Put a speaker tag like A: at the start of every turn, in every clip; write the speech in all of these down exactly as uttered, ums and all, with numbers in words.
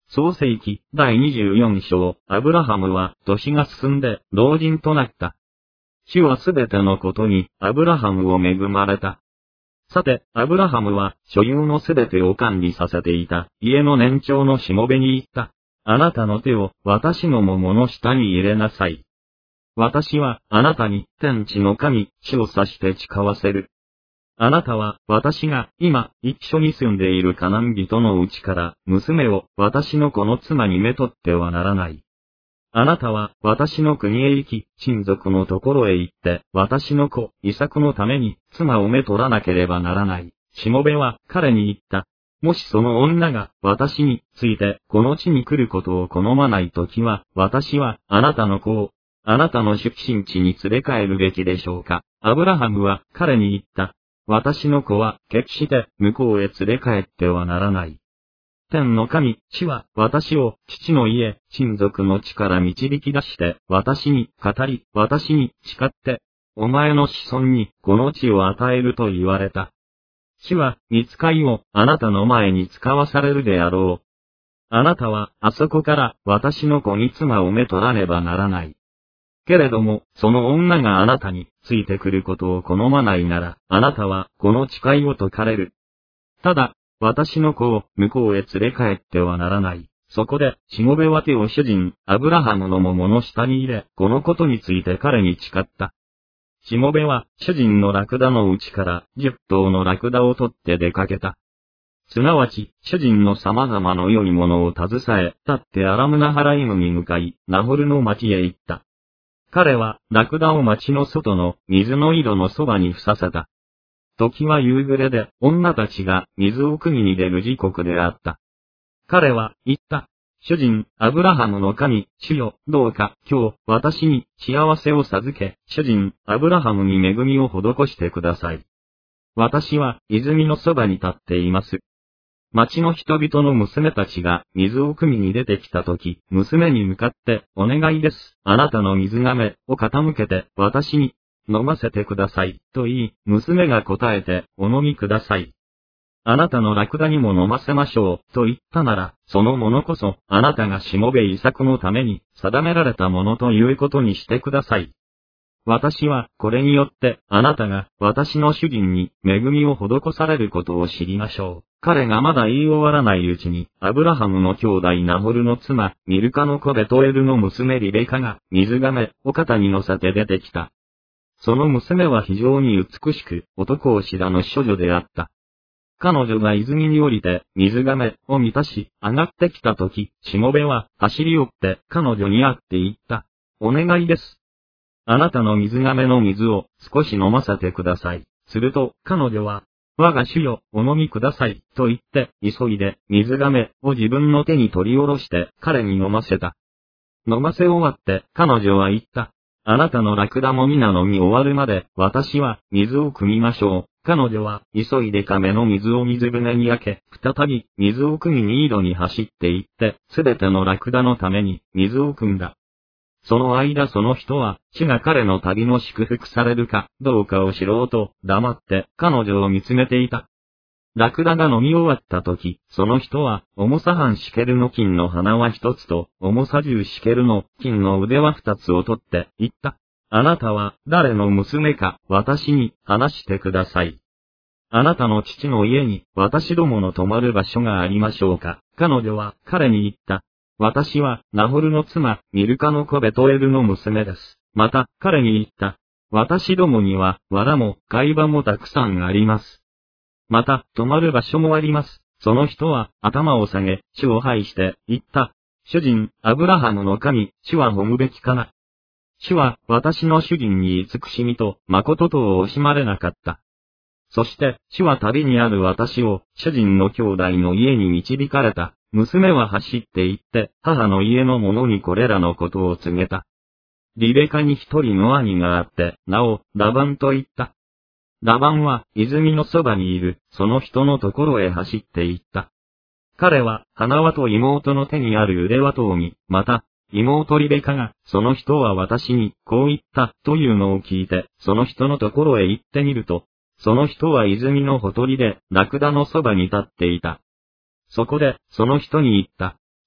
A: 創世記だいにじゅうよん章、アブラハムは年が進んで老人となった。主はすべてのことにアブラハムを恵まれた。さて、アブラハムは所有のすべてを管理させていた家の年長のしもべに言った。あなたの手を私の桃の下に入れなさい。私はあなたに天地の神、主を指して誓わせる。あなたは私が今一緒に住んでいるカナン人のうちから娘を私の子の妻にめとってはならない。あなたは私の国へ行き、親族のところへ行って、私の子、イサクのために妻をめとらなければならない。しもべは彼に言った。もしその女が私についてこの地に来ることを好まないときは、私はあなたの子をあなたの出身地に連れ帰るべきでしょうか。アブラハムは彼に言った。私の子は決して向こうへ連れ帰ってはならない。天の神、主は私を父の家、親族の地から導き出して私に語り、私に誓って、お前の子孫にこの地を与えると言われた。主は御使いをあなたの前に使わされるであろう。あなたはあそこから私の子に妻をめとらねばならない。けれども、その女があなたについてくることを好まないなら、あなたはこの誓いを解かれる。ただ、私の子を向こうへ連れ帰ってはならない。そこで、しもべは手を主人、アブラハムの桃の下に入れ、このことについて彼に誓った。しもべは、主人のラクダのうちから十頭のラクダを取って出かけた。すなわち、主人の様々の良いものを携え、立ってアラムナハライムに向かい、ナホルの町へ行った。彼は、ラクダを町の外の水の井戸のそばに伏させた。時は夕暮れで、女たちが水を汲みに出る時刻であった。彼は言った。主人、アブラハムの神、主よ、どうか、今日、私に幸せを授け、主人、アブラハムに恵みを施してください。私は、泉のそばに立っています。町の人々の娘たちが水を汲みに出てきたとき、娘に向かって、お願いです。あなたの水亀を傾けて、私に飲ませてください。と言い、娘が答えて、お飲みください。あなたのラクダにも飲ませましょう。と言ったなら、そのものこそ、あなたがしもべイサクのために、定められたものということにしてください。私は、これによって、あなたが、私の主人に、恵みを施されることを知りましょう。彼がまだ言い終わらないうちに、アブラハムの兄弟ナホルの妻、ミルカの子ベトエルの娘リベカが、水亀を肩に乗せて出てきた。その娘は非常に美しく、男を知らぬ処女であった。彼女が泉に降りて、水亀を満たし、上がってきたとき、しもべは、走り寄って、彼女に会って言った。お願いです。あなたの水亀の水を少し飲ませてください。すると、彼女は、我が主よ、お飲みください、と言って、急いで、水亀を自分の手に取り下ろして、彼に飲ませた。飲ませ終わって、彼女は言った。あなたのラクダも皆飲み終わるまで、私は、水を汲みましょう。彼女は、急いで亀の水を水舟に開け、再び、水を汲みに井戸に走って行って、すべてのラクダのために、水を汲んだ。その間その人は、主が彼の旅の祝福されるか、どうかを知ろうと、黙って、彼女を見つめていた。ラクダが飲み終わった時、その人は、重さ半シケルの金の花は一つと、重さ十シケルの金の腕は二つを取って、言った。あなたは、誰の娘か、私に、話してください。あなたの父の家に、私どもの泊まる場所がありましょうか。彼女は、彼に言った。私は、ナホルの妻、ミルカの子ベトエルの娘です。また、彼に言った。私どもには、藁も、貝場もたくさんあります。また、泊まる場所もあります。その人は、頭を下げ、主を拝して、言った。主人、アブラハムの神、主は褒むべきかな。主は、私の主人に慈しみと、誠とを惜しまれなかった。そして、主は旅にある私を、主人の兄弟の家に導かれた。娘は走って行って、母の家の者にこれらのことを告げた。リベカに一人の兄があって、名を、ラバンと言った。ラバンは、泉のそばにいる、その人のところへ走って行った。彼は、花輪と妹の手にある腕輪とを見、また、妹リベカが、その人は私に、こう言った、というのを聞いて、その人のところへ行ってみると、その人は泉のほとりで、ラクダのそばに立っていた。そこで、その人に言った。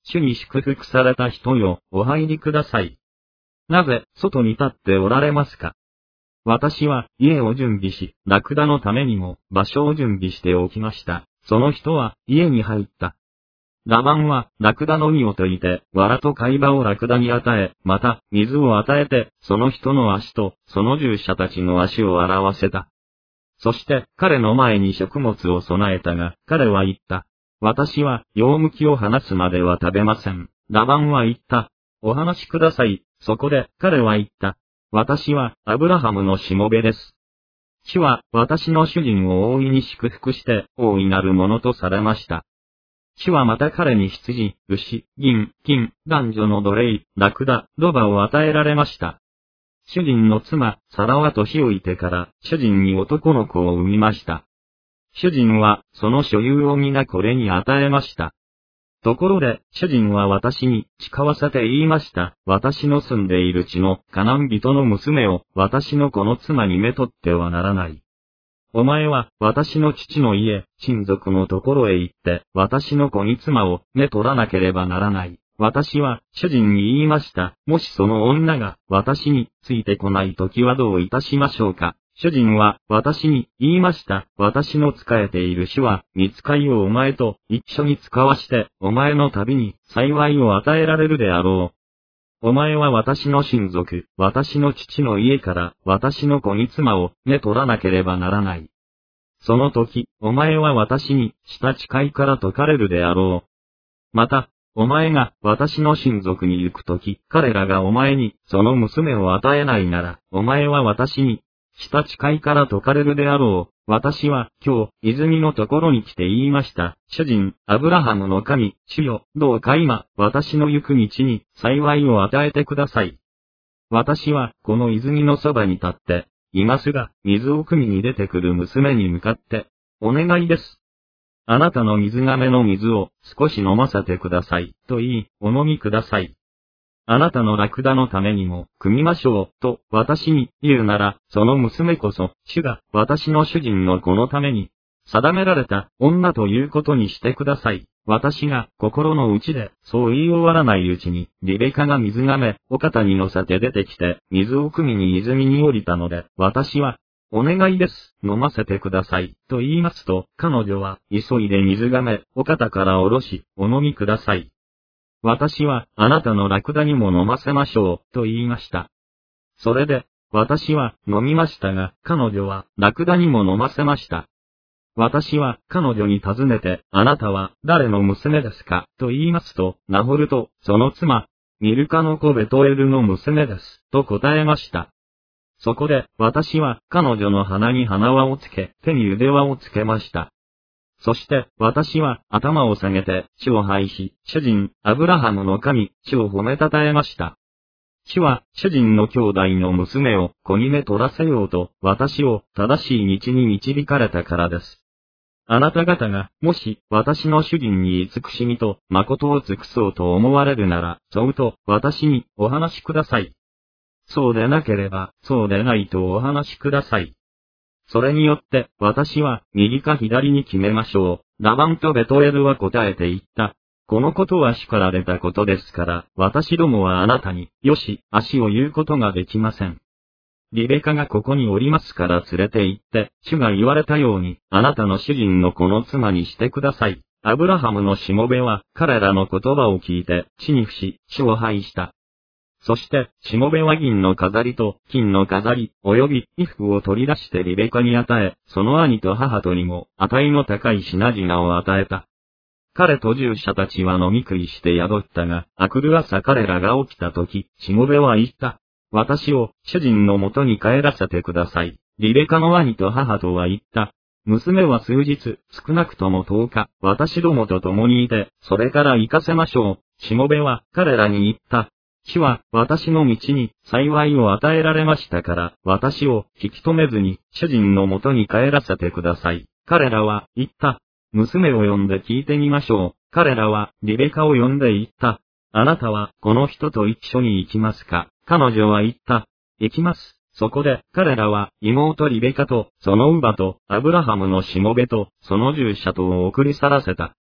A: 主に祝福された人よ、お入りください。なぜ、外に立っておられますか。私は、家を準備し、ラクダのためにも、場所を準備しておきました。その人は、家に入った。ラバンは、ラクダの実を解いて、藁と貝羽をラクダに与え、また、水を与えて、その人の足と、その従者たちの足を洗わせた。そして、彼の前に食物を備えたが、彼は言った。私は、羊むきを放つまでは食べません。ラバンは言った。お話しください。そこで、彼は言った。私は、アブラハムのしもべです。主は、私の主人を大いに祝福して、大いなるものとされました。主はまた彼に羊、牛、銀、金、男女の奴隷、ラクダ、ロバを与えられました。主人の妻、サラは年老いてから、主人に男の子を産みました。主人は、その所有を皆これに与えました。ところで、主人は私に誓わせて言いました。私の住んでいる地のカナン人の娘を、私の子の妻にめとってはならない。お前は、私の父の家、親族のところへ行って、私の子に妻を、めとらなければならない。私は、主人に言いました。もしその女が、私に、ついてこないときはどういたしましょうか。主人は、私に、言いました。私の仕えている主は、御使いをお前と、一緒に使わして、お前の旅に、幸いを与えられるであろう。お前は私の親族、私の父の家から、私の子に妻を、めとらなければならない。その時、お前は私に、した誓いから解かれるであろう。また、お前が、私の親族に行くとき、彼らがお前に、その娘を与えないなら、お前は私に、した誓いから解かれるであろう。私は、今日、泉のところに来て言いました。主人、アブラハムの神、主よ、どうか今、私の行く道に、幸いを与えてください。私は、この泉のそばに立って、今すが、水を汲みに出てくる娘に向かって、お願いです。あなたの水亀の水を少し飲ませてください、と言い、お飲みください。あなたのラクダのためにも、汲みましょう、と、私に言うなら、その娘こそ、主が、私の主人の子のために、定められた女ということにしてください。私が、心の内で、そう言い終わらないうちに、リベカが水亀、お肩に乗せて出てきて、水を汲みに泉に降りたので、私は、お願いです、飲ませてください、と言いますと、彼女は、急いで水亀、お肩から下ろし、お飲みください。私は、あなたのラクダにも飲ませましょう、と言いました。それで、私は、飲みましたが、彼女は、ラクダにも飲ませました。私は、彼女に尋ねて、あなたは、誰の娘ですか、と言いますと、ナホルと、その妻、ミルカの子ベトエルの娘です、と答えました。そこで、私は、彼女の鼻に鼻輪をつけ、手に腕輪をつけました。そして、私は、頭を下げて、主を拝し、主人、アブラハムの神、主を褒めたたえました。主は、主人の兄弟の娘を、子にめ取らせようと、私を、正しい道に導かれたからです。あなた方が、もし、私の主人に慈しみと、誠を尽くそうと思われるなら、そうと、私に、お話しください。そうでなければ、そうでないとお話しください。それによって、私は、右か左に決めましょう。ラバンとベトエルは答えて言った。このことは主から出たことですから、私どもはあなたに、よし、足を言うことができません。リベカがここにおりますから連れて行って、主が言われたように、あなたの主人の子の妻にしてください。アブラハムのしもべは、彼らの言葉を聞いて、地に伏し、主を拝した。そして、しもべは銀の飾りと、金の飾り、及び、衣服を取り出してリベカに与え、その兄と母とにも、値の高い品々を与えた。彼と従者たちは飲み食いして宿ったが、明くる朝彼らが起きたとき、しもべは言った。私を、主人のもとに帰らせてください。リベカの兄と母とは言った。娘は数日、少なくとも十日、私どもと共にいて、それから行かせましょう。しもべは、彼らに言った。主は、私の道に、幸いを与えられましたから、私を、引き止めずに、主人のもとに帰らせてください。彼らは、言った。娘を呼んで聞いてみましょう。彼らは、リベカを呼んで言った。あなたは、この人と一緒に行きますか。彼女は言った。行きます。そこで、彼らは、妹リベカと、その乳母と、アブラハムのしもべと、その従者とを送り去らせた。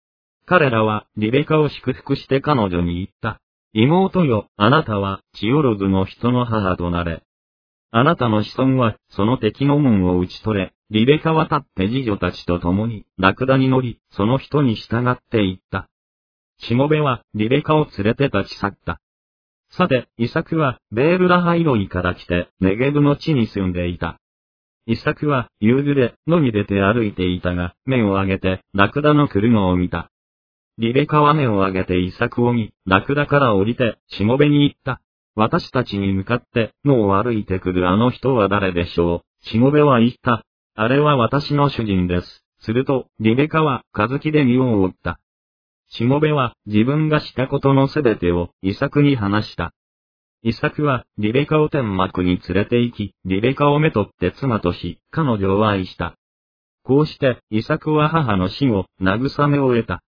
A: 彼らはリベカを祝福して彼女に言った。妹よ、あなたはチオログの人の母となれ。あなたの子孫はその敵の門を打ち取れ。リベカは立って次女たちと共にラクダに乗り、その人に従って行った。しもべはリベカを連れて立ち去った。さて、イサクはベールラハイロイから来てネゲブの地に住んでいた。イサクは夕暮れ野に出て歩いていたが、目を上げてラクダの来るのを見た。リベカは目を上げてイサクを見、ラクダから降りてしもべに言った。私たちに向かって野を歩いてくるあの人は誰でしょう。しもべは言った。あれは私の主人です。すると、リベカは、かずきで身を覆った。しもべは、自分がしたことのすべてを、イサクに話した。イサクは、リベカを天幕に連れて行き、リベカをめとって妻とし、彼女を愛した。こうして、イサクは母の死を、慰めを得た。